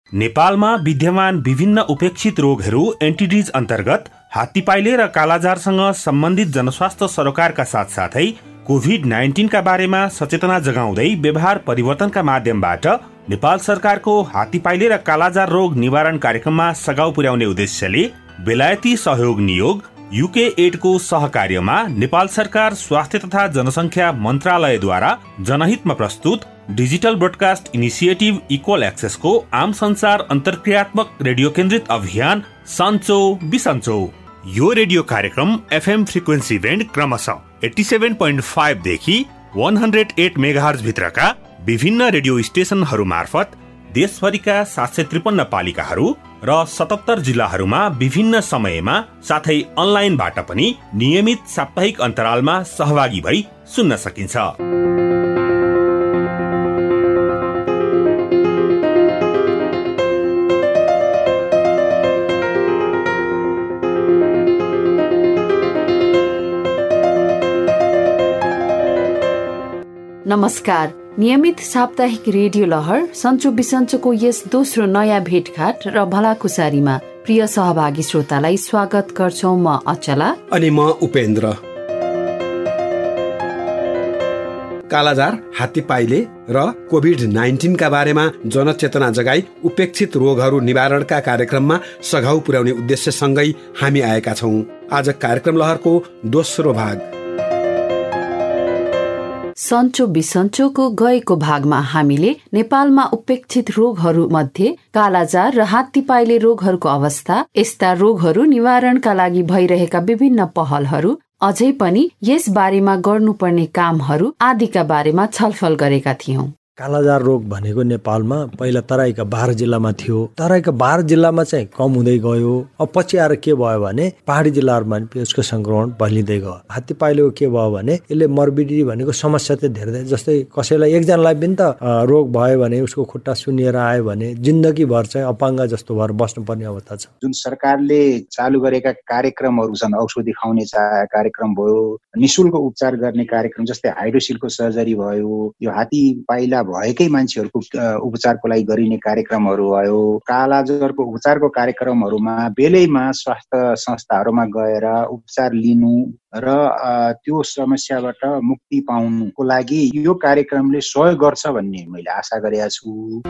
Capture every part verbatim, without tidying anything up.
नेपालमा विद्यमान विभिन्न उपेक्षित रोगहरू एन्टिडिज अन्तर्गत हात्तीपाइले र कालाजारसँग सम्बन्धित जनस्वास्थ्य सरोकारका साथसाथै कोभिड नाइन्टिनका बारेमा सचेतना जगाउँदै व्यवहार परिवर्तनका माध्यमबाट नेपाल सरकारको हात्तीपाइले र कालाजार रोग निवारण कार्यक्रममा सघाउ पुर्याउने उद्देश्यले बेलायती सहयोग नियोग युके एडको सहकार्यमा नेपाल सरकार स्वास्थ्य तथा जनसङ्ख्या मन्त्रालयद्वारा जनहितमा प्रस्तुत डिजिटल ब्रोडकास्ट इनिसिएटिभ इक्वल एक्सेसको आम संसार अन्तर्क्रियात्मक रेडियो केन्द्रित अभियान सन्चो बिसन्चो। यो रेडियो कार्यक्रम एफएम फ्रिक्वेन्सी ब्यान्ड क्रमशः सत्तासी पोइन्ट पाँच देखि एक सय आठ मेगाहर्ज भित्रका विभिन्न रेडियो स्टेशनहरू मार्फत देशभरिका सात सय त्रिपन्न पालिकाहरू र सतहत्तर जिल्लाहरूमा विभिन्न समयमा साथै अनलाइनबाट पनि नियमित साप्ताहिक अन्तरालमा सहभागी भई सुन्न सकिन्छ। नमस्कार। नियमित साप्ताहिक रेडियो लहर सन्चो बिसन्चोको यस दोस्रो नयाँ भेटघाट र भलाकुसारीमा प्रिय सहभागी श्रोतालाई स्वागत गर्छौं। म अचला अनि म उपेन्द्र। कालाजार, हात्तीपाइले र कोभिड नाइन्टिनका बारेमा जनचेतना जगाई उपेक्षित रोगहरू निवारणका कार्यक्रममा सघाउ पुर्याउने उद्देश्यसँगै हामी आएका छौं। आज कार्यक्रम लहरको दोस्रो भाग सन्चो बिसन्चोको गएको भागमा हामीले नेपालमा उपेक्षित रोगहरू मध्ये कालाजार र हात्तीपाइले रोगहरूको अवस्था, यस्ता रोगहरू निवारणका लागि भइरहेका विभिन्न पहलहरू, अझै पनि यस बारेमा गर्नुपर्ने कामहरू आदिका बारेमा छलफल गरेका थियौं। कालाजार रोग भनेको नेपालमा पहिला तराईका बाह्र जिल्लामा थियो। तराईका बाह्र जिल्लामा चाहिँ कम हुँदै गयो। अब पछि आएर के भयो भने पहाडी जिल्लाहरूमा पनि यसको संक्रमण फैलिँदै गयो। हात्तीपाइलेको के भयो भने यसले मर्बिडिटी भनेको समस्या चाहिँ धेरै, जस्तै कसैलाई एकजनालाई पनि त रोग भयो भने उसको खुट्टा सुन्निएर आयो भने जिन्दगीभर चाहिँ अपाङ्ग जस्तो भएर बस्नुपर्ने अवस्था छ। जुन सरकारले चालु गरेका कार्यक्रमहरू छन्, औषधि खुवाउने कार्यक्रम भयो, निशुल्क उपचार गर्ने कार्यक्रम जस्तै हाइड्रोसिलको सर्जरी भयो, यो हात्तीपाइला भएकै मान्छेहरूको उपचारको लागि गरिने कार्यक्रमहरू भयो, कालाजारको उपचारको कार्यक्रमहरूमा बेलैमा स्वास्थ्य संस्थाहरूमा गएर उपचार लिनु र त्यो समस्याबाट मुक्ति पाउनुको लागि यो कार्यक्रमले सहयोग गर्छ भन्ने मैले आशा गरेका छु।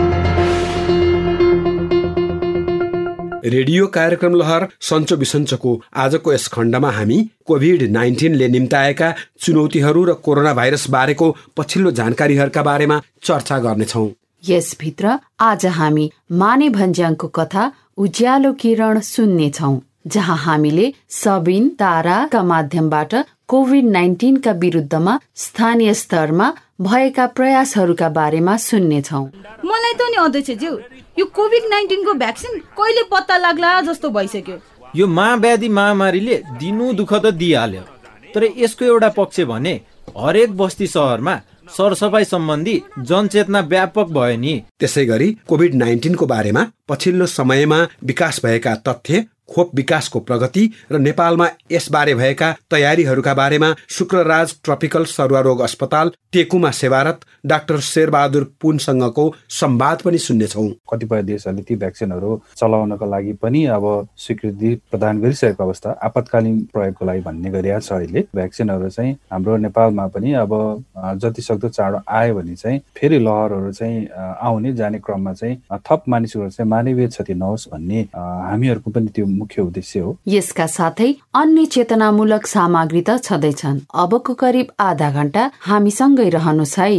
रेडियो कार्यक्रम लहर सन्चो बिसन्चोको आजको यस खण्डमा हामी कोभिड नाइन्टिनले निम्ताएका चुनौतीहरू र कोरोना भाइरस बारेको पछिल्लो जानकारीहरूका बारेमा चर्चा गर्नेछौँ। यसभित्र आज हामी माने भन्ज्याङको कथा उज्यालो किरण सुन्नेछौँ, जहाँ हामीले सबिन ताराका माध्यमबाट कोभिड नाइन्टिनका विरुद्धमा स्थानीय स्तरमा भएका प्रयासहरूका बारेमा सुन्नेछौँ। मलाई त नि अध्यक्षज्यू, यो कोभिड नाइन्टिनको भ्याक्सिन कहिले पत्ता लाग्ला जस्तो भइसक्यो। यो महाव्याधि महामारीले दिनु दुःख त दिइहाल्यो, तर यसको एउटा पक्ष भने हरेक बस्ती सहरमा सरसफाई सम्बन्धी जनचेतना व्यापक भयो नि। त्यसै गरी कोभिड नाइन्टिनको बारेमा पछिल्लो समयमा विकास भएका तथ्य, खोप विकासको प्रगति र नेपालमा यसबारे भएका तयारीहरूका बारेमा शुक्रराज ट्रपिकल सरुवा रोग अस्पताल टेकुमा सेवारत डाक्टर शेरबहादुर पुनसँगको संवाद पनि सुन्नेछौँ। कतिपय देशहरूले ती भ्याक्सिनहरू चलाउनको लागि पनि अब स्वीकृति प्रदान गरिसकेको अवस्था, आपतकालीन प्रयोगको लागि भन्ने गरिएको छ। अहिले भ्याक्सिनहरू चाहिँ हाम्रो नेपालमा पनि अब जति सक्दो चाँडो आयो भने चाहिँ फेरि लहरहरू चाहिँ आउने जाने क्रममा चाहिँ थप मानिसहरू चाहिँ मानवीय क्षति नहोस् भन्ने हामीहरूको पनि त्यो मुख्य उद्देश्य हो। यसका साथै अन्य चेतनामूलक सामग्री त छँदैछन्। अबको करिब आधा घण्टा हामीसँगै रहनुहोस् है।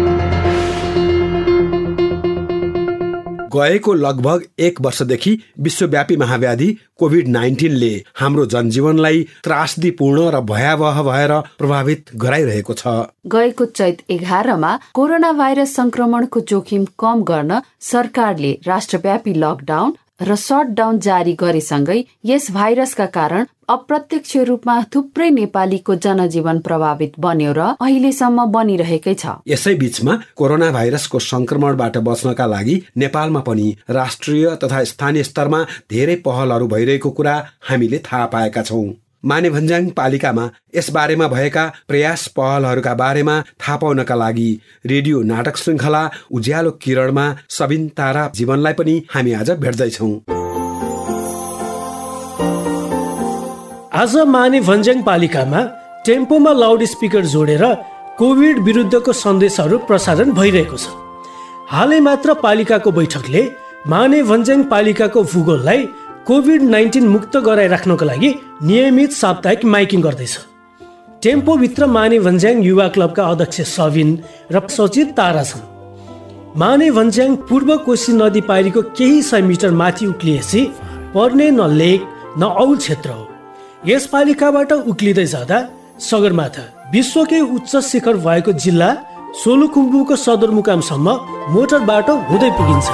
गएको लगभग एक वर्षदेखि विश्वव्यापी महाव्याधि कोभिड नाइन्टिनले हाम्रो जनजीवनलाई त्रासदीपूर्ण र भयावह भएर प्रभावित गराइरहेको छ। गएको चैत एघारमा कोरोना भाइरस संक्रमणको जोखिम कम गर्न सरकारले राष्ट्रव्यापी लकडाउन र सटडाउन जारी गरेसँगै यस भाइरसका कारण अप्रत्यक्ष रूपमा थुप्रै नेपालीको जनजीवन प्रभावित बन्यो र अहिलेसम्म बनिरहेकै छ। यसै बीचमा कोरोना भाइरसको संक्रमणबाट बच्नका लागि नेपालमा पनि राष्ट्रिय तथा स्थानीय स्तरमा धेरै पहलहरू भइरहेको कुरा हामीले थाहा पाएका छौँ। मानेभन्ज्याङ पालिकामा यस बारेमा भएका प्रयास पहलहरूका बारेमा थाहा पाउनका लागि रेडियो नाटक श्रृङ्खला उज्यालो किरणमा सबिन तारा जीवनलाई पनि हामी आज भेट्दैछौँ। आज मानेभन्ज्याङ पालिकामा टेम्पोमा लाउड स्पिकर जोडेर कोभिड विरुद्धको सन्देशहरू प्रसारण भइरहेको छ। हालै मात्र पालिकाको बैठकले मानेभन्ज्याङ पालिकाको भूगोललाई कोभिड नाइन्टिन मुक्त गराइराख्नको लागि नियमित साप्ताहिक माइकिङ गर्दैछ। टेम्पोभित्र मानेभन्ज्याङ युवा क्लबका अध्यक्ष सबिन र सचिव तारा छन्। मानेभन्ज्याङ पूर्व कोशी नदी पारीको केही सय मिटर माथि उक्लिएपछि पर्ने न लेक न औल क्षेत्र हो। यस पालिकाबाट उक्लिँदै जाँदा सगरमाथा विश्वकै उच्च शिखर भएको जिल्ला सोलुखुम्बुको सदरमुकामसम्म मोटर बाटो हुँदै पुगिन्छ।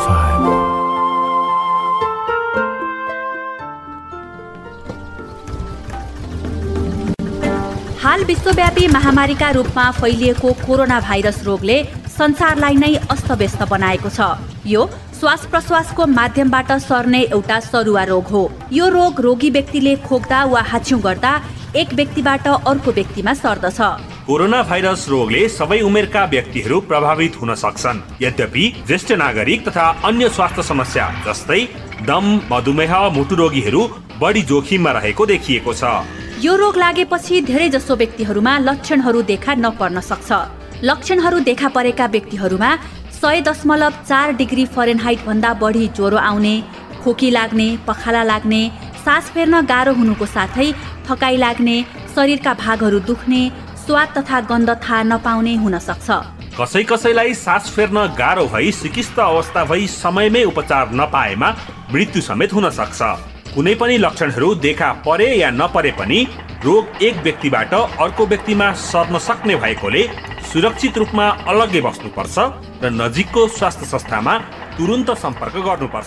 हाल विश्वव्यापी महामारीका रूपमा फैलिएको कोरोना भाइरस रोगले संसारलाई नै अस्तव्यस्त बनाएको छ। यो श्वास प्रश्वासको माध्यमबाट सर्ने एउटा सरुवा रोग हो। यो रोग रोगी व्यक्तिले खोक्दा वा हाच्छिउँ गर्दा एक व्यक्तिबाट अर्को व्यक्तिमा सर्दछ। कोरोना भाइरस रोगले सबै उमेरका व्यक्तिहरू प्रभावित हुन सक्छन्। यद्यपि ज्येष्ठ नागरिक तथा अन्य स्वास्थ्य समस्या जस्तै दम, मधुमेह, मुटु रोगीहरू बढी जोखिममा रहेको देखिएको छ। यो रोग लागेपछि धेरै जसो व्यक्तिहरूमा लक्षणहरू देखा नपर्न सक्छ। लक्षणहरू देखा परेका व्यक्तिहरूमा सय दशमलव चार डिग्री फरेनहाइट भन्दा बढी ज्वरो आउने, खोकी लाग्ने, पखाला लाग्ने, सास फेर्न गाह्रो हुनुको साथै थकाइ लाग्ने, शरीरका भागहरू दुख्ने, स्वाद तथा गन्ध थाहा नपाउने हुन सक्छ। कसै कसैलाई सास फेर्न गाह्रो भई सिकिस्त अवस्था भई समयमै उपचार नपाएमा मृत्यु समेत हुन सक्छ। कुनै पनि लक्षणहरू देखा परे या नपरे पनि रोग एक व्यक्तिबाट अर्को व्यक्तिमा सर्न सक्ने भएकोले सुरक्षित रूपमा अलग्गै बस्नुपर्छ र नजिकको स्वास्थ्य संस्थामा तुरुन्त सम्पर्क गर्नुपर्छ।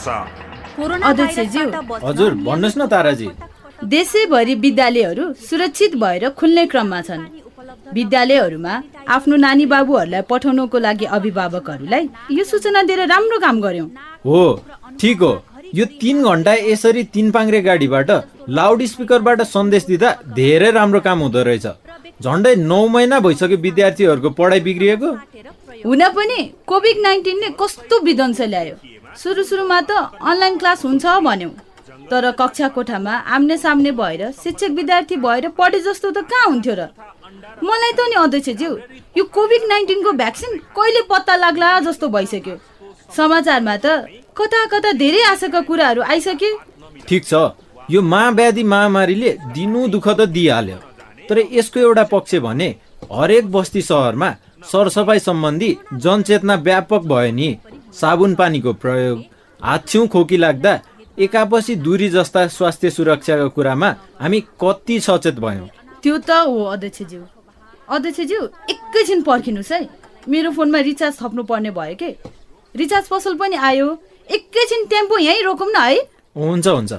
हजुर भन्नुहोस् न ताराजी। देशैभरि विद्यालयहरू सुरक्षित भएर खुल्ने क्रममा छन्। विद्यालयहरूमा आफ्नो नानी बाबुहरूलाई पठाउनको लागि अभिभावकहरूलाई यो सूचना दिएर राम्रो काम गर्यौं। हो, ठिक हो। यो तीन घण्टा यसरी तीन पाङ्रे गाडीबाट लाउड स्पिकरबाट सन्देश दिँदा धेरै राम्रो काम हुँदो रहेछ। झन्डै नौ महिना भइसक्यो विद्यार्थीहरूको पढाइ बिग्रिएको। हुन पनि कोभिड नाइन्टिनले कस्तो विध्वंस ल्यायो। सुरु सुरुमा त अनलाइन क्लास हुन्छ भन्यौं, तर कक्षा कोठामा आम्ने सामने भएर शिक्षक विद्यार्थी भएर पढे जस्तो त कहाँ हुन्थ्यो र। मलाई त नि अध्यक्षज्यू यो कोभिड नाइन्टिनको भ्याक्सिन कहिले पत्ता लाग्ला जस्तो भइसक्यो। समाचारमा त कता कता धेरै आशाका कुराहरू आइसके। ठिक छ, यो महाव्याधि महामारीले दिनु दुःख त दिइहाल्यो, तर यसको एउटा पक्ष भने हरेक बस्ती सहरमा सरसफाइ सम्बन्धी जनचेतना व्यापक भयो नि। साबुन पानीको प्रयोग, हाच्छिउँ खोकी लाग्दा एकापसी दूरी जस्ता स्वास्थ्य सुरक्षाको कुरामा हामी कति सचेत भयौँ। त्यो त हो अध्यक्षज्यू। अध्यक्षज्यू एकैछिन पर्खिनुहोस् है, मेरो फोनमा रिचार्ज थप्नु पर्ने भयो के। रिचार्ज पसल पनि आयो। एकैछिन टेम्पो यहीँ रोकौँ न है। हुन्छ हुन्छ।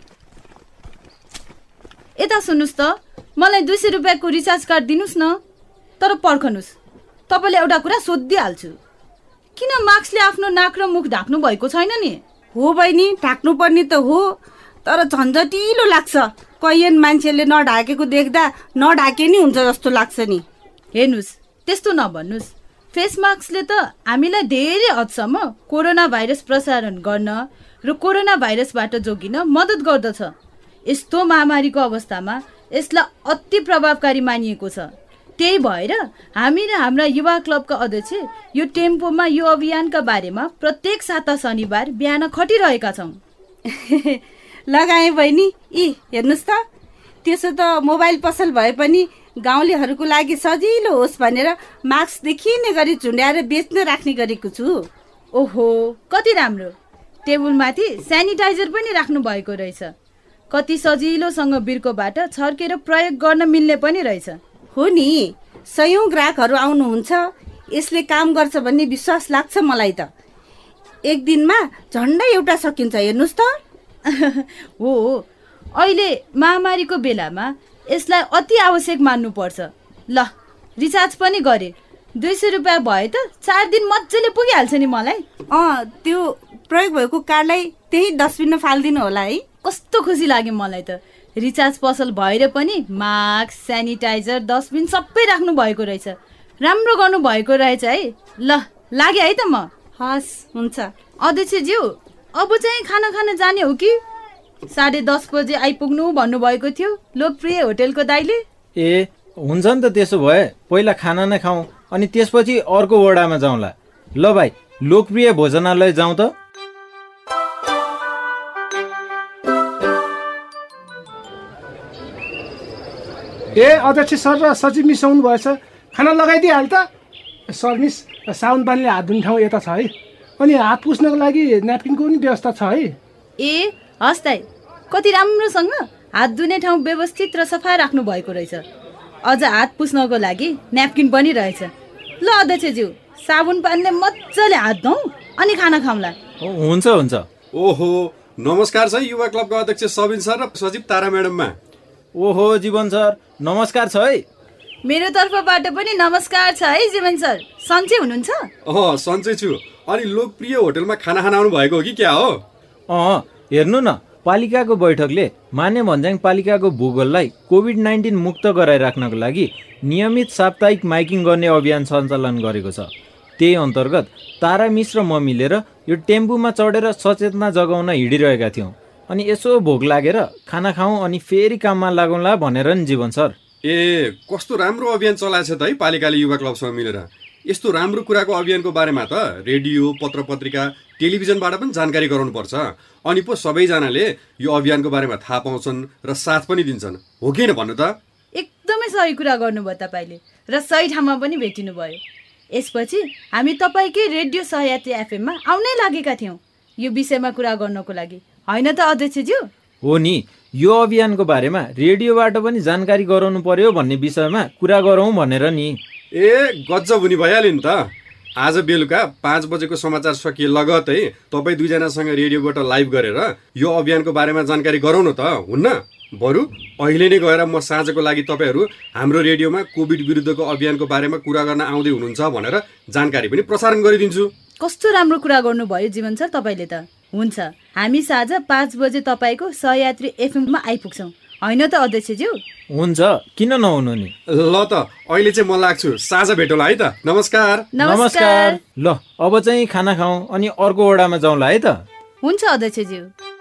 यता सुन्नुहोस् त, मलाई दुई सय रुपियाँको रिचार्ज कार्ड दिनुहोस् न। तर पर्खनुहोस्, तपाईँले एउटा कुरा सोधिहाल्छु। किन मास्कले आफ्नो नाक र मुख ढाक्नु भएको छैन नि? हो बहिनी, ढाक्नु पर्ने त हो, तर झन्झटिलो लाग्छ। कैयन मान्छेले नढाकेको देख्दा नढाके नि हुन्छ जस्तो लाग्छ नि। हेर्नुहोस्, त्यस्तो नभन्नुहोस्। फेस मास्कले त हामीलाई धेरै हदसम्म कोरोना भाइरस प्रसारण गर्न र कोरोना भाइरसबाट जोगिन मद्दत गर्दछ। यस्तो महामारीको अवस्थामा यसलाई अति प्रभावकारी मानिएको छ। त्यही भएर हामी र हाम्रा युवा क्लबका अध्यक्ष यो टेम्पोमा यो अभियानका बारेमा प्रत्येक साता शनिबार बिहान खटिरहेका छौँ। लगाए बहिनी। यी हेर्नुहोस् त, त्यसो त मोबाइल पसल भए पनि गाउँलेहरूको लागि सजिलो होस् भनेर मास्क देखिने गरी झुन्ड्याएर बेच्न राख्ने गरेको छु। ओहो, कति राम्रो। टेबलमाथि सेनिटाइजर पनि राख्नु भएको रहेछ। कति सजिलोसँग बिर्कोबाट छर्केर प्रयोग गर्न मिल्ने पनि रहेछ। हो नि, सयौं ग्राहकहरू आउनुहुन्छ। यसले काम गर्छ भन्ने विश्वास लाग्छ मलाई त। एक दिनमा झन्डै एउटा सकिन्छ, हेर्नुहोस् त। हो, अहिले महामारीको बेलामा यसलाई अति आवश्यक मान्नुपर्छ। ल, रिचार्ज पनि गरे। दुई सय रुपियाँ भए त चार दिन मजाले पुगिहाल्छ नि मलाई। अँ, त्यो प्रयोग भएको कार्डलाई त्यही डस्टबिनमा फालिदिनु होला है। कस्तो खुसी लाग्यो मलाई त। रिचार्ज पसल भएर पनि मास्क, सेनिटाइजर, डस्टबिन सबै राख्नु भएको रहेछ। राम्रो गर्नु भएको रहेछ है। ल लागे है त म। हस् हुन्छ। अध्यक्षज्यू अब चाहिँ खाना खान जाने हो कि? साढे दस बजे आइपुग्नु भन्नुभएको थियो लोकप्रिय होटेलको दाइले। ए हुन्छ नि त, त्यसो भए पहिला खाना नै खाउँ अनि त्यसपछि अर्को वडामा जाउँला। ल भाइ, लोकप्रिय भोजनालय जाउँ त। ए अध्यक्ष सर र सचिव मिस आउनु भएछ, खाना लगाइदिइहाल त। सर मिस, साउन पानीले हात धुने ठाउँ यता छ है, अनि हात पुस्नको लागि न्यापकिनको पनि व्यवस्था छ है। ए हस् दाइ, कति राम्रोसँग हात धुने ठाउँ व्यवस्थित र सफा राख्नु भएको रहेछ। अझ हात पुस्नको लागि न्यापकिन पनि रहेछ। ल अध्यक्षज्यू, साबुन पानीले मजाले हात धुऊ अनि खाना खाउँला। हुन्छ हुन्छ। ओहो, नमस्कार छ युवा क्लबका अध्यक्ष सबिन सर र सचिव तारा म्याडममा। ओहो जीवन सर, नमस्कार छ है। मेरो तर्फबाट पनि नमस्कार छ है जीवन सर। सन्चै हुनुहुन्छ? अँ सन्चै छु। अनि लोकप्रिय होटलमा खाना खान आउनु भएको हो कि क्या हो? अँ हेर्नु न, पालिकाको बैठकले माने भन्ज्याङ पालिकाको भूगोललाई कोभिड नाइन्टिन मुक्त गराइराख्नको लागि नियमित साप्ताहिक माइकिङ गर्ने अभियान सञ्चालन गरेको छ। त्यही अन्तर्गत तारा मिस र म मिलेर यो टेम्पूमा चढेर सचेतना जगाउन हिँडिरहेका थियौँ। अनि यसो भोक लागेर खाना खाउँ अनि फेरि काममा लागौँला भनेर नि जीवन सर। ए कस्तो राम्रो अभियान चलाएछ त है पालिकाले युवा क्लबसँग मिलेर। यस्तो राम्रो कुराको अभियानको बारेमा त रेडियो, पत्र पत्रिका, टेलिभिजनबाट पनि जानकारी गराउनुपर्छ। अनि पो सबैजनाले यो अभियानको बारेमा थाहा पाउँछन् र साथ पनि दिन्छन्, हो कि होइन भन्नु त? एकदमै सही कुरा गर्नुभयो तपाईँले, र सही ठाउँमा पनि भेटिनु भयो। यसपछि हामी तपाईँकै रेडियो सहयात्री एफएममा आउनै लागेका थियौँ यो विषयमा कुरा गर्नको लागि, होइन त अध्यक्षज्यू? हो नि, यो अभियानको बारेमा रेडियोबाट पनि जानकारी गराउनु पर्यो भन्ने विषयमा कुरा गरौँ भनेर नि। ए गजब हुने भइहाल्यो नि त। आज बेलुका पाँच बजेको समाचार सकिए लगतै तपाईँ दुईजनासँग रेडियोबाट लाइभ गरेर यो अभियानको बारेमा जानकारी गराउनु त, हुन्न? बरु अहिले नै गएर म साँझको लागि तपाईँहरू हाम्रो रेडियोमा कोभिड विरुद्धको अभियानको बारेमा कुरा गर्न आउँदै हुनुहुन्छ भनेर जानकारी पनि प्रसारण गरिदिन्छु। कस्तो राम्रो कुरा गर्नुभयो जीवन सर तपाईँले त। हुन्छ, हामी साँझ पाँच बजे तपाईँको सहयात्री एफएममा आइपुग्छौँ, होइन त अध्यक्षज्यू? हुन्छ, किन नहुनु नि। ल त अहिले चाहिँ म लाग्छु, साँझ भेटौँला है त। नमस्कार। नमस्कार। ल अब चाहिँ खाना खाउँ अनि अर्को वडामा जाउँला है त। हुन्छ अध्यक्षज्यू।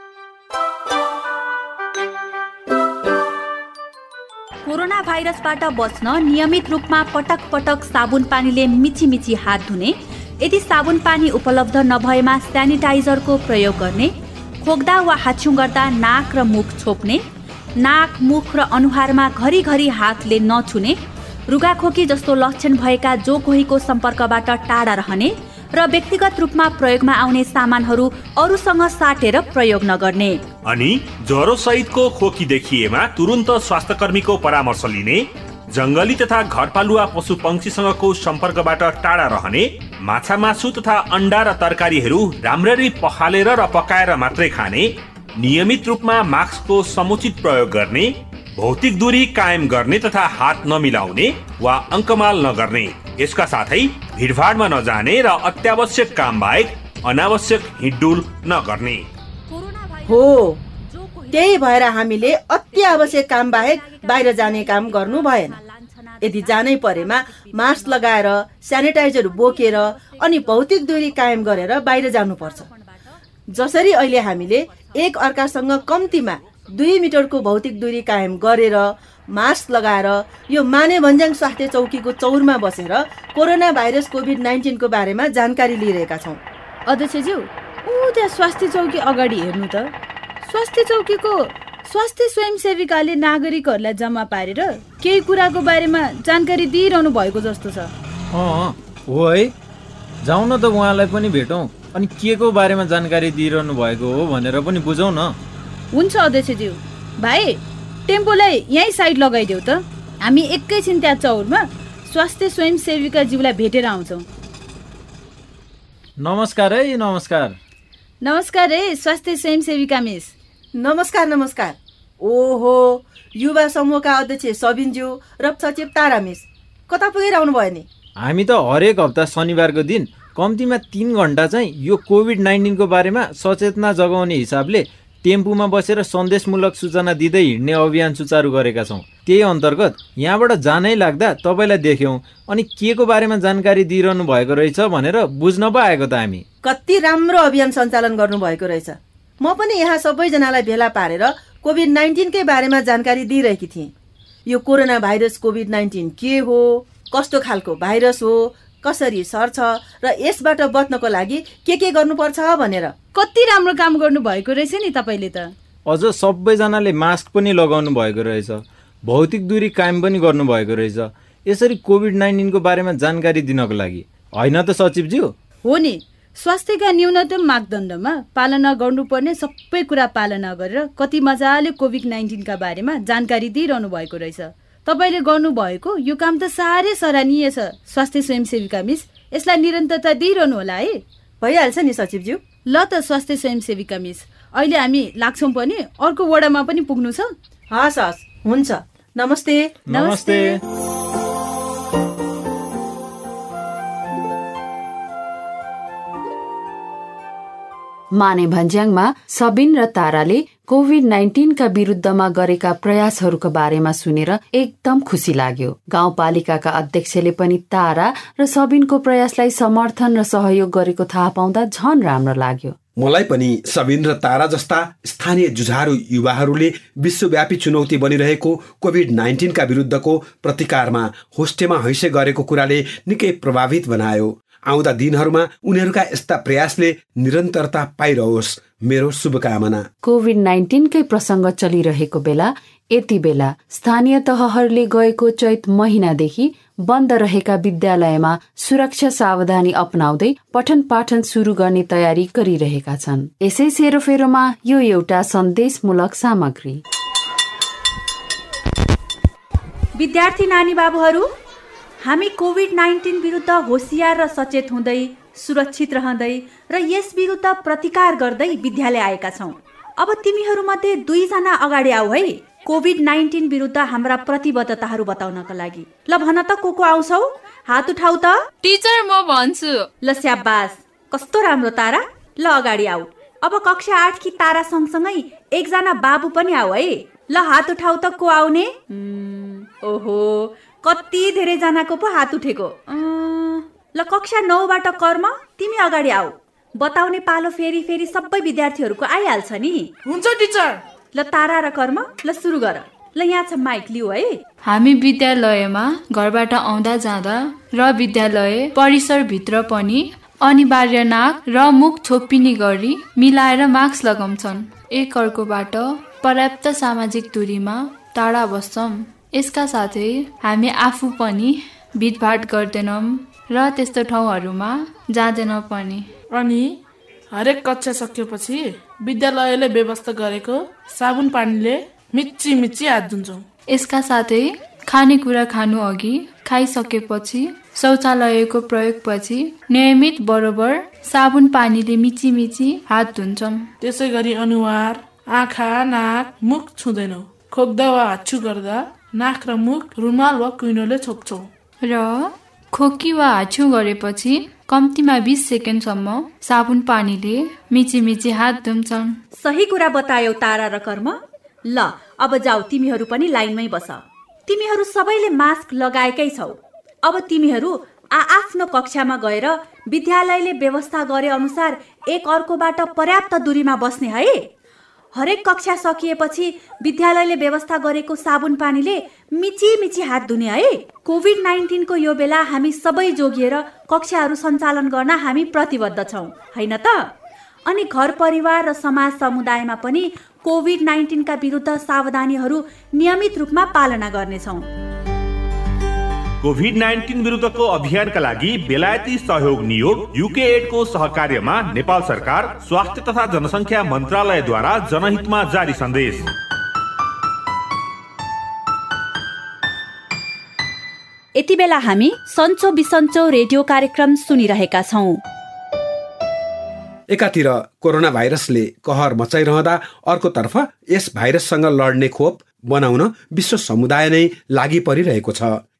कोरोना भाइरसबाट बच्न नियमित रूपमा पटक पटक साबुन पानीले मिची मिची हात धुने, यदि साबुन पानी उपलब्ध नभएमा सेनिटाइजरको प्रयोग गर्ने, खोक्दा वा हाच्छुङ गर्दा नाक र मुख छोप्ने, नाक, मुख र अनुहारमा घरिघरि हातले नछुने, रुगाखोकी जस्तो लक्षण भएका जो कोहीको सम्पर्कबाट टाढा रहने र व्यक्तिगत रूपमा प्रयोगमा आउने सामानहरू अरूसँग साटेर प्रयोग नगर्ने। अनि ज्वरो सहितको खोकी देखिएमा तुरुन्त स्वास्थ्यकर्मीको परामर्श लिने, जंगली तथा घरपालुवा पशु पंक्षीसँगको सम्पर्कबाट टाढा रहने, माछा मासु तथा अन्डा र तरकारीहरू राम्ररी पखालेर र पकाएर मात्रै खाने, नियमित रूपमा मास्कको समुचित प्रयोग गर्ने, भौतिक दूरी कायम गर्ने तथा हात नमिलाउने वा अङ्कमाल नगर्ने, यसका साथै भिडभाडमा नजाने र अत्यावश्यक काम बाहेक अनावश्यक हिँडडुल नगर्ने हो। त्यही भएर हामीले अति आवश्यक काम बाहेक बाहिर जाने काम गर्नु भएन। यदि जानै परेमा मास्क लगाएर, सेनिटाइजर बोकेर अनि भौतिक दूरी कायम गरेर बाहिर जानुपर्छ। जसरी अहिले हामीले एक अर्कासँग कम्तीमा दुई मिटरको भौतिक दूरी कायम गरेर मास्क लगाएर यो माने भन्ज्याङ स्वास्थ्य चौकीको चौरमा बसेर कोरोना भाइरस कोभिड नाइन्टिनको बारेमा जानकारी लिइरहेका छौँ। अध्यक्षज्यू, ऊ त्यहाँ स्वास्थ्य चौकी अगाडि हेर्नु त, स्वास्थ्य चौकीको स्वास्थ्य स्वयंसेविकाले नागरिकहरूलाई जम्मा पारेर केही कुराको बारेमा जानकारी दिइरहनु भएको जस्तो छ। अँ हो है, जाउँ न त उहाँलाई पनि भेटौँ अनि के को बारेमा जानकारी दिइरहनु भएको हो भनेर पनि बुझौँ न। हुन्छ अध्यक्षज्यू। भाइ, टेम्पोलाई यहीँ साइड लगाइदेऊ त, हामी एकैछिन त्यहाँ चौरमा स्वास्थ्य स्वयंसेविका ज्यूलाई भेटेर आउँछौँ। नमस्कार है। नमस्कार। नमस्कार है स्वास्थ्य स्वयंसेविका मिस। नमस्कार नमस्कार। ओहो, युवा समूहका अध्यक्ष सबिनज्यू र सचिव तारा मिस कता पुगेर आउनु भयो नि? हामी त हरेक हप्ता शनिबारको दिन कम्तीमा तीन घन्टा चाहिँ यो कोभिड नाइन्टिनको बारेमा सचेतना जगाउने हिसाबले टेम्पूमा बसेर सन्देशमूलक सूचना दिँदै हिँड्ने अभियान सुचारू गरेका छौँ। त्यही अन्तर्गत यहाँबाट जानै लाग्दा तपाईँलाई देख्यौँ अनि के को बारेमा जानकारी दिइरहनु भएको रहेछ भनेर बुझ्न पो आएको त हामी। कति राम्रो अभियान सञ्चालन गर्नुभएको रहेछ। म पनि यहाँ सबैजनालाई भेला पारेर कोभिड नाइन्टिनकै बारेमा जानकारी दिइरहेकी थिएँ। यो कोरोना भाइरस कोभिड नाइन्टिन के हो, कस्तो खालको भाइरस हो, कसरी सर्छ र यसबाट बच्नको लागि के के गर्नुपर्छ भनेर। कति राम्रो काम गर्नु भएको रहेछ नि तपाईँले त। अझ सबैजनाले मास्क पनि लगाउनु भएको रहेछ, भौतिक दूरी कायम पनि गर्नु भएको रहेछ, यसरी कोभिड नाइन्टिनको बारेमा जानकारी दिनको लागि, होइन त सचिवज्यू? हो नि, स्वास्थ्यका न्यूनतम मापदण्डमा पालना गर्नुपर्ने सबै कुरा पालना गरेर कति मजाले कोभिड नाइन्टिनका बारेमा जानकारी दिइरहनु भएको रहेछ। तपाईँले गर्नुभएको यो काम त साह्रै सराहनीय छ स्वास्थ्य स्वयंसेविका मिस। यसलाई निरन्तरता दिइरहनु होला है। भइहाल्छ नि सचिवज्यू। ल त स्वास्थ्य स्वयंसेविका मिस, अहिले हामी लाग्छौँ पनि, अर्को वडामा पनि पुग्नु छ। हस् हस्, हुन्छ। नमस्ते। नमस्ते। माने भन्ज्याङमा सबिन र ताराले कोभिड नाइन्टिनका विरुद्धमा गरेका प्रयासहरूको बारेमा सुनेर एकदम खुसी लाग्यो। गाउँपालिकाका अध्यक्षले पनि तारा र सबिनको प्रयासलाई समर्थन र सहयोग गरेको थाहा पाउँदा झन राम्रो लाग्यो। मलाई पनि सबिन र तारा जस्ता स्थानीय जुझारू युवाहरूले विश्वव्यापी चुनौती बनिरहेको कोभिड नाइन्टिनका विरुद्धको प्रतिकारमा होस्टेमा हैसे गरेको कुराले निकै प्रभावित बनायो। आउँदा दिनहरूमा उनीहरूका यस्ता प्रयासले निरन्तरता पाइरहोस्, मेरो शुभकामना। कोभिड नाइन्टिनकै प्रसङ्ग चलिरहेको बेला यति बेला स्थानीय तहहरूले गएको चैत महिनादेखि बन्द रहेका विद्यालयमा सुरक्षा सावधानी अपनाउँदै पठन पाठन सुरु गर्ने तयारी गरिरहेका छन्। यसै सेरोफेरोमा यो एउटा सन्देशमूलक सामग्री। विद्यार्थी नानी बाबुहरू, हामी कोभिड नाइन्टिन विरुद्ध होसियार र सचेत हुँदै सुरक्षित रहँदै र यस विरुद्ध प्रतिकार गर्दै विद्यालय आएका छौँ। अब तिमीहरू मध्ये दुईजना अगाडि आऊ है, कोभिड नाइन्टिन विरुद्ध हाम्रा प्रतिबद्धताहरू बताउनका लागि। ल भन त को को आउँछौ? हात उठाउ त। टिचर, म भन्छु। ल स्याबास, कस्तो राम्रो तारा। ल अगाडि आऊ। अब कक्षा आठ की तारा सँगसँगै एकजना बाबु पनि आऊ है। ल हात उठाउ त, को आउने? ओहो, कति धेरै जनाको पो हात उठेको। ल कक्षा नौबाट कर्म, तिमी अगाडि आऊ। बताउने पालो फेरि फेरि सबै विद्यार्थीहरूको आइहाल्छ नि। हुन्छ टिचर। ल तारा र कर्म, ल सुरु गर। ल यहाँ छ माइक, लिऊ है। हामी विद्यालयमा घरबाट आउँदा जाँदा र विद्यालय परिसरभित्र पनि अनिवार्य नाक र मुख छोपिने गरी मिलाएर मास्क लगाउँछन्। एक अर्कोबाट पर्याप्त सामाजिक दूरीमा टाढा बस्छौँ। यसका साथै हामी आफू पनि भिडभाड गर्दैनौँ र त्यस्तो ठाउँहरूमा जाँदैनौँ पनि। अनि हरेक कक्षा सकिएपछि विद्यालयले व्यवस्था गरेको साबुन पानीले मिची मिची हात धुन्छौँ। यसका साथै खानेकुरा खानु अघि, खाइसकेपछि, शौचालयको प्रयोगपछि नियमित बरोबर साबुन पानीले मिची मिची हात धुन्छौँ। त्यसै गरी अनुहार, आँखा, नाक, मुख छुँदैनौँ। खोक्दा वा हाच्छू गर्दा नाक र मुख रुमाल वा कुइनोले छोप्छौँ। र खोकी वा हाच्छू गरेपछि कम्तीमा बीस सेकेन्डसम्म साबुन पानीले मिची मिची हात धुन्छन्। सही कुरा बतायौ तारा र कर्म। ल अब जाऊ, तिमीहरू पनि लाइनमै बस। तिमीहरू सबैले मास्क लगाएकै छौ। अब तिमीहरू आआफ्नो कक्षामा गएर विद्यालयले व्यवस्था गरे अनुसार एक अर्कोबाट पर्याप्त दूरीमा बस्ने है। हरेक कक्षा सकिएपछि विद्यालयले व्यवस्था गरेको साबुन पानीले मिची मिची हात धुने है। कोभिड नाइन्टिनको यो बेला हामी सबै जोगिएर कक्षाहरू सञ्चालन गर्न हामी प्रतिबद्ध छौँ, होइन त? अनि घर परिवार र समाज समुदायमा पनि कोभिड नाइन्टिनका विरुद्ध सावधानीहरू नियमित रूपमा पालना गर्नेछौँ। कोभिड नाइन्टिन विरुद्धको अभियानका लागि बेलायती सहयोग नियोग युके एडको सहकार्यमा नेपाल सरकार स्वास्थ्य तथा जनसङ्ख्या मन्त्रालयद्वारा जनहितमा जारी सन्देश। यति बेला हामी सन्चो बिसन्चो रेडियो कार्यक्रम सुनिरहेका छौँ। एकातिर कोरोना भाइरसले कहर मचाइरहँदा अर्कोतर्फ यस भाइरससँग लड्ने खोप बनाउन विश्व समुदाय नै लागि परिरहेको छ।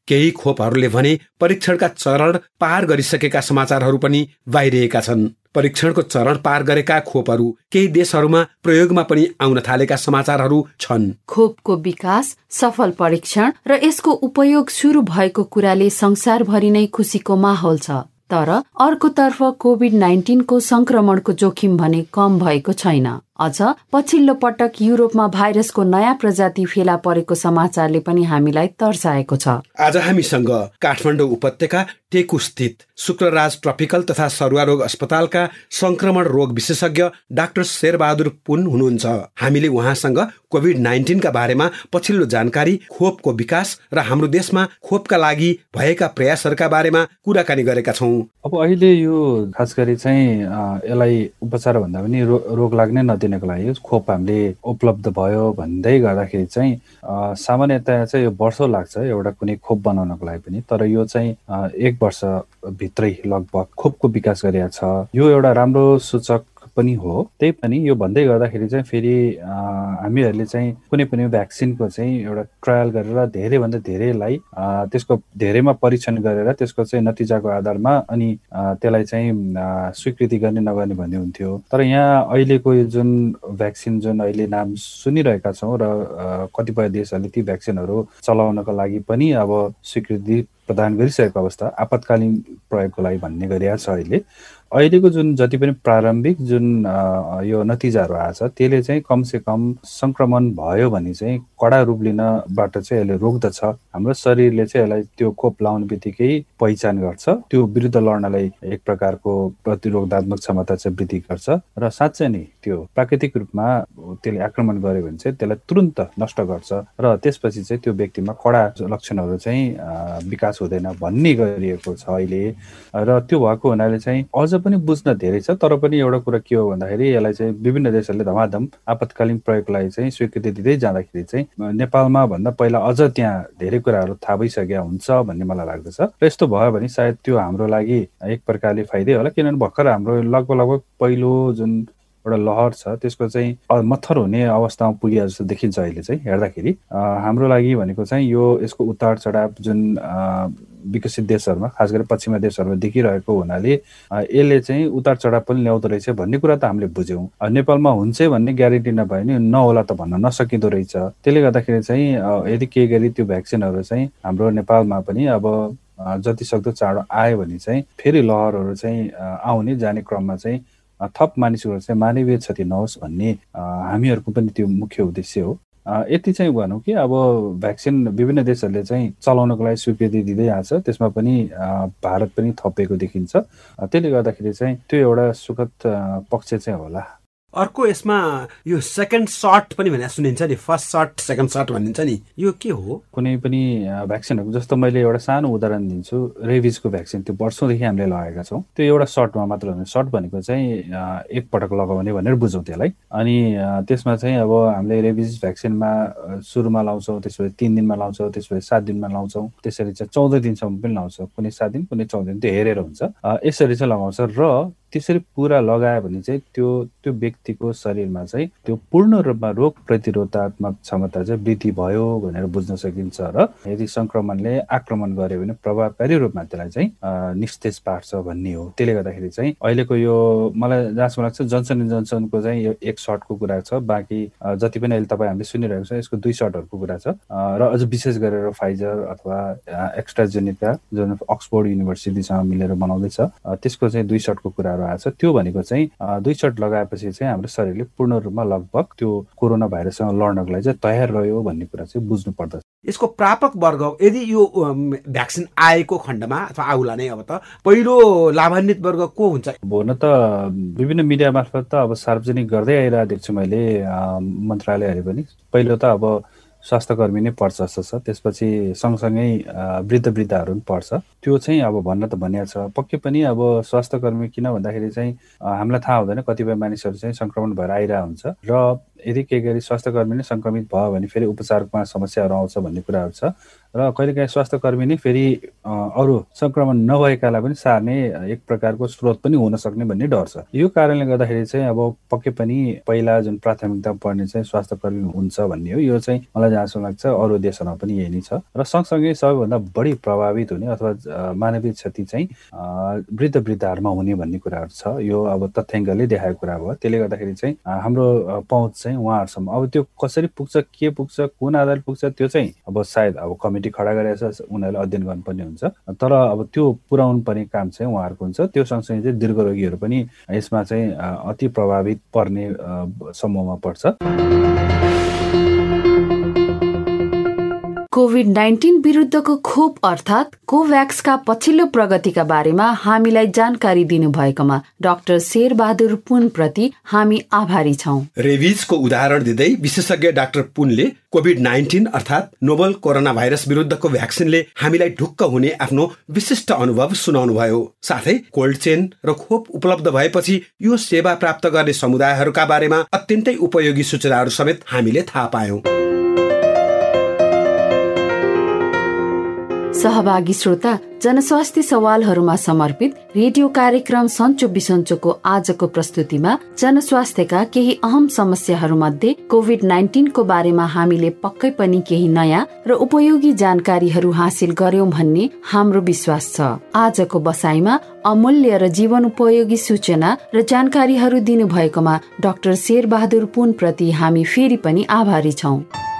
केही खोपहरूले भने परीक्षणका चरण पार गरिसकेका समाचारहरू पनि बाहिरिएका छन्। परीक्षणको चरण पार गरेका खोपहरू केही देशहरूमा प्रयोगमा पनि आउन थालेका समाचारहरू छन्। खोपको विकास, सफल परीक्षण र यसको उपयोग सुरु भएको कुराले संसारभरि नै खुसीको माहौल छ। तर अर्कोतर्फ कोभिड नाइन्टिनको संक्रमणको जोखिम भने कम भएको छैन। अझ पछिल्लो पटक युरोपमा भाइरसको नयाँ प्रजाति फेला परेको समाचारले पनि हामीलाई तर्साएको छ। आज हामीसँग काठमाडौँ उपत्यका टेकु स्थित शुक्रराज ट्रपिकल तथा सरुवा रोग अस्पतालका संक्रमण रोग विशेषज्ञ डाक्टर शेरबहादुर पुन हुनुहुन्छ। हामीले उहाँसँग कोभिड नाइन्टिनका बारेमा पछिल्लो जानकारी, खोपको विकास र हाम्रो देशमा खोपका लागि भएका प्रयासहरूका बारेमा कुराकानी गरेका छौँ। अब अहिले यो खास गरी चाहिँ यसलाई उपचार भन्दा पनि रो, रोग लाग्ने नदिनको लागि खोप हामीले उपलब्ध भयो भन्दै गर्दाखेरि चाहिँ सामान्यतया चाहिँ यो वर्षौं लाग्छ एउटा कुनै खोप बनाउनको लागि पनि। तर यो चाहिँ एक वर्ष भित्रै लगभग खोपको विकास गरिएको छ। यो एउटा राम्रो सूचक पनि हो। त्यही पनि यो भन्दै गर्दाखेरि चाहिँ फेरि हामीहरूले चाहिँ कुनै पनि भ्याक्सिनको चाहिँ एउटा ट्रायल गरेर धेरैभन्दा धेरैलाई त्यसको धेरैमा परीक्षण गरेर त्यसको चाहिँ नतिजाको आधारमा अनि त्यसलाई चाहिँ स्वीकृति गर्ने नगर्ने भन्ने हुन्थ्यो। तर यहाँ अहिलेको यो जुन भ्याक्सिन जुन अहिले नाम सुनिरहेका छौँ र कतिपय देशहरूले ती भ्याक्सिनहरू चलाउनको लागि पनि अब स्वीकृति प्रदान गरिसकेको अवस्था आपतकालीन प्रयोगको लागि भन्ने गरिएको छ। अहिले अहिलेको जुन जति पनि प्रारम्भिक जुन यो नतिजाहरू आएछ त्यसले चाहिँ कमसे कम संक्रमण भयो भने चाहिँ कडा रूप लिनबाट चाहिँ यसले रोक्दछ। हाम्रो शरीरले चाहिँ यसलाई त्यो खोप लाउने बित्तिकै पहिचान गर्छ। त्यो विरुद्ध लड्नलाई एक प्रकारको प्रतिरोधात्मक क्षमता चाहिँ वृद्धि गर्छ र साँच्चै नै त्यो प्राकृतिक रूपमा त्यसले आक्रमण गर्यो भने चाहिँ त्यसलाई तुरन्त नष्ट गर्छ र त्यसपछि चाहिँ त्यो व्यक्तिमा कडा लक्षणहरू चाहिँ विकास हुँदैन भन्ने गरिएको छ अहिले। र त्यो भएको हुनाले चाहिँ अझ पनि बुझ्न धेरै छ। तर पनि एउटा कुरा के हो भन्दाखेरि यसलाई चाहिँ विभिन्न देशहरूले धमाधम आपतकालीन प्रयोगलाई चाहिँ स्वीकृति दिँदै जाँदाखेरि चाहिँ नेपालमा भन्दा पहिला अझ त्यहाँ धेरै कुराहरू थाहा भइसकेका हुन्छ भन्ने मलाई लाग्दछ। र यस्तो भयो भने सायद त्यो हाम्रो लागि एक प्रकारले फाइदै होला। किनभने भर्खर हाम्रो लगभग लगभग पहिलो जुन एउटा लहर छ त्यसको चाहिँ मत्थर हुने अवस्थामा पुगिया जस्तो देखिन्छ अहिले चाहिँ हेर्दाखेरि। हाम्रो लागि भनेको चाहिँ यो यसको उतार चढाव जुन विकसित देशहरूमा खास गरी पश्चिमा देशहरूमा देखिरहेको हुनाले यसले चाहिँ उतार चढाव पनि ल्याउँदो रहेछ भन्ने कुरा त हामीले बुझ्यौँ। नेपालमा हुन्छ भन्ने ग्यारेन्टी नभए नि नहोला त भन्न नसकिँदो रहेछ। त्यसले गर्दाखेरि चाहिँ यदि केही गरी त्यो भ्याक्सिनहरू चाहिँ हाम्रो नेपालमा पनि अब जति सक्दो चाँडो आयो भने चाहिँ फेरि लहरहरू चाहिँ आउने जाने क्रममा चाहिँ थप मानिसहरू चाहिँ मानवीय क्षति नहोस् भन्ने हामीहरूको पनि त्यो मुख्य उद्देश्य हो। यति चाहिँ भनौँ कि अब भ्याक्सिन विभिन्न देशहरूले चाहिँ चलाउनको लागि स्वीकृति दिँदै आएको छ। त्यसमा पनि भारत पनि थपेको देखिन्छ। त्यसले गर्दाखेरि चाहिँ त्यो एउटा सुखद पक्ष चाहिँ होला। अर्को यसमा यो सेकेन्ड सर्ट पनि भनेर सुनिन्छ नि, फर्स्ट सर्ट सेकेन्ड सर्ट भनिन्छ नि, यो के हो? कुनै पनि भ्याक्सिनहरू जस्तो मैले एउटा सानो उदाहरण दिन्छु। रेबिजको भ्याक्सिन त्यो वर्षौँदेखि हामीले लगाएका छौँ। त्यो एउटा सर्टमा मात्र हुने। सर्ट भनेको चाहिँ एकपटक लगाउने भनेर बुझौँ त्यसलाई। अनि त्यसमा चाहिँ अब हामीले रेबिज भ्याक्सिनमा सुरुमा लाउँछौँ, त्यसपछि तिन दिनमा लाउँछौँ, त्यसपछि सात दिनमा लाउँछौँ, त्यसरी चाहिँ चौध दिनसम्म पनि लाउँछौँ। कुनै सात दिन कुनै चौध दिन त्यो हेरेर हुन्छ। यसरी चाहिँ लगाउँछ र त्यसरी पुरा लगायो भने चाहिँ त्यो त्यो व्यक्तिको शरीरमा चाहिँ त्यो पूर्ण रूपमा रोग प्रतिरोधात्मक क्षमता चाहिँ वृद्धि भयो भनेर बुझ्न सकिन्छ। र यदि संक्रमणले आक्रमण गर्यो भने प्रभावकारी रूपमा त्यसलाई चाहिँ निस्तेज पार्छ भन्ने हो। त्यसले गर्दाखेरि चाहिँ अहिलेको यो मलाई जहाँसम्म लाग्छ जनसन एन्ड जनसनको चाहिँ यो एक सर्टको कुरा छ। बाँकी जति पनि अहिले तपाईँ हामीले सुनिरहेको छ यसको दुई सर्टहरूको कुरा छ। र अझ विशेष गरेर फाइजर अथवा एक्स्ट्राजेनेका जुन अक्सफोर्ड युनिभर्सिटीसँग मिलेर बनाउँदैछ त्यसको चाहिँ दुई सर्टको कुराहरू आछ। त्यो भनेको चाहिँ दुई सर्ट लगाएपछि चाहिँ हाम्रो शरीरले पूर्ण रूपमा लगभग त्यो कोरोना भाइरससँग लड्नको लागि चाहिँ तयार रह्यो भन्ने कुरा चाहिँ बुझ्नु पर्दछ। यसको प्रापक वर्ग यदि यो भ्याक्सिन आएको खण्डमा अथवा आउला नै अब त पहिलो लाभान्वित वर्ग को हुन्छ? हुन त विभिन्न मिडिया मार्फत त अब सार्वजनिक गर्दै आइरहेको देख्छु मैले मन्त्रालयहरूले पनि। पहिलो त अब स्वास्थ्यकर्मी नै पर्छ जस्तो छ। त्यसपछि सँगसँगै वृद्ध वृद्धाहरू पनि पर्छ। त्यो चाहिँ अब भन्न त भनिएको छ। पक्कै पनि अब स्वास्थ्यकर्मी किन भन्दाखेरि चाहिँ हामीलाई थाहा हुँदैन कतिपय मानिसहरू चाहिँ सङ्क्रमण भएर आइरहेको हुन्छ र यदि केही गरी स्वास्थ्य कर्मी नै संक्रमित भयो भने फेरि उपचारमा समस्याहरू आउँछ भन्ने कुराहरू छ र कहिलेकाहीँ स्वास्थ्य कर्मी नै फेरि अरू संक्रमण नभएकालाई पनि सार्ने एक प्रकारको स्रोत पनि हुन सक्ने भन्ने डर छ। यो कारणले गर्दाखेरि चाहिँ अब पक्कै पनि पहिला जुन प्राथमिकता पर्ने चाहिँ स्वास्थ्य कर्मी हुन्छ भन्ने हो। यो चाहिँ मलाई जहाँसम्म लाग्छ अरू देशहरूमा पनि यही नै छ र सँगसँगै सबैभन्दा बढी प्रभावित हुने अथवा मानवीय क्षति चाहिँ वृद्ध वृद्धाहरूमा हुने भन्ने कुराहरू छ। यो अब तथ्याङ्कले देखाएको कुरा भयो। त्यसले गर्दाखेरि चाहिँ हाम्रो पहुँच चाहिँ उहाँहरूसम्म अब त्यो कसरी पुग्छ, के पुग्छ, कुन आधारले पुग्छ त्यो चाहिँ अब सायद अब कमिटी खडा गरेर उनीहरूले अध्ययन गर्नुपर्ने हुन्छ। तर अब त्यो पुर्याउनु पर्ने काम चाहिँ उहाँहरूको हुन्छ। त्यो सँगसँगै चाहिँ दीर्घरोगीहरू पनि यसमा चाहिँ अति प्रभावित पर्ने समूहमा पर्छ। कोभिड नाइन्टिन विरुद्धको खोप अर्थात कोभ्याक्सका पछिल्लो प्रगतिका बारेमा हामीलाई जानकारी दिनुभएकोमा डाक्टर शेरबहादुर पुन प्रति हामी आभारी छौं। रेबिजको उदाहरण दिँदै विशेषज्ञ डाक्टर पुनले कोभिड नाइन्टिन अर्थात नोभल कोरोना भाइरस विरुद्धको भ्याक्सिनले हामीलाई ढुक्क हुने आफ्नो विशिष्ट अनुभव सुनाउनु भयो। साथै कोल्ड चेन र खोप उपलब्ध भएपछि यो सेवा प्राप्त गर्ने समुदायहरूका बारेमा अत्यन्तै उपयोगी सूचनाहरू समेत हामीले थाहा पायौं। सहभागी श्रोता, जनस्वास्थ्य सवालहरूमा समर्पित रेडियो कार्यक्रम सन्चो बिसन्चोको आजको प्रस्तुतिमा जनस्वास्थ्यका केही अहम समस्याहरूमध्ये कोभिड नाइन्टिनको बारेमा हामीले पक्कै पनि केही नयाँ र उपयोगी जानकारीहरू हासिल गर्यौं भन्ने हाम्रो विश्वास छ। आजको बसाइमा अमूल्य र जीवन उपयोगी सूचना र जानकारीहरू दिनुभएकोमा डाक्टर शेरबहादुर पुन प्रति हामी फेरि पनि आभारी छौं।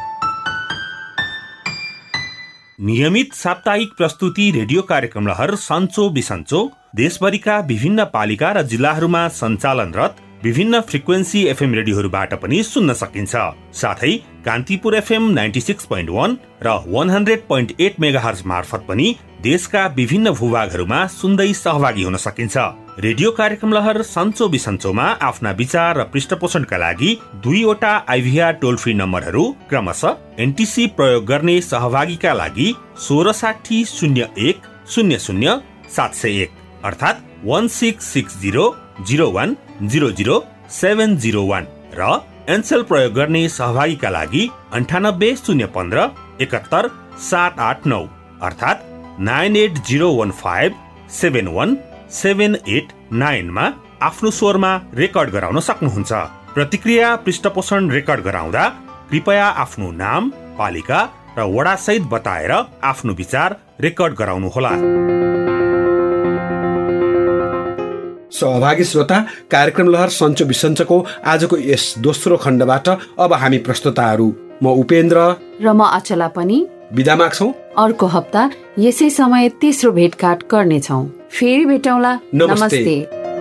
नियमित साप्ताहिक प्रस्तुति रेडियो कार्यक्रम लहर सन्चो बिसन्चो देशभरिका विभिन्न पालिका र जिल्लाहरूमा सञ्चालनरत विभिन्न फ्रिक्वेन्सी एफएम रेडियोहरूबाट पनि सुन्न सकिन्छ। साथै Kantipur FM ninety six point one र one hundred point eight megahertz मार्फत पनि देशका विभिन्न भूभागहरूमा सुन्दै सहभागी हुन सकिन्छ। रेडियो कार्यक्रम लहर सन्चो बिसन्चोमा आफ्ना विचार र पृष्ठपोषणका लागि दुईवटा आइभीआर टोल फ्री नम्बरहरू क्रमशः एनटिसी प्रयोग गर्ने सहभागीका लागि सोह्र साठी शून्य एक शून्य शून्य सात सय एक अर्थात one six six zero zero one zero zero seven zero one र एनसेल प्रयोग गर्ने सहभागीका लागि अन्ठानब्बे शून्य पन्ध्र एकहत्तर सात आठ नौ अर्थात nine eight zero one five seven one seven eight नाइनमा आफ्नो स्वरमा रेकर्ड गराउन सक्नुहुन्छ। प्रतिक्रिया पृष्ठपोषण रेकर्ड गराउँदा कृपया आफ्नो नाम, पालिका र वडा सहित बताएर आफ्नो विचार रेकर्ड गराउनुहोला। सहभागी श्रोता, कार्यक्रम लहर सन्चो बिसन्चोको आजको यस दोस्रो खण्डबाट अब हामी प्रस्तुताहरू म उपेन्द्र र म अचला पनि बिदा माग्छौं। अर्को हप्ता यसै समय तेस्रो भेटघाट गर्नेछौं। फेरि भेटौँला। नमस्ते, नमस्ते।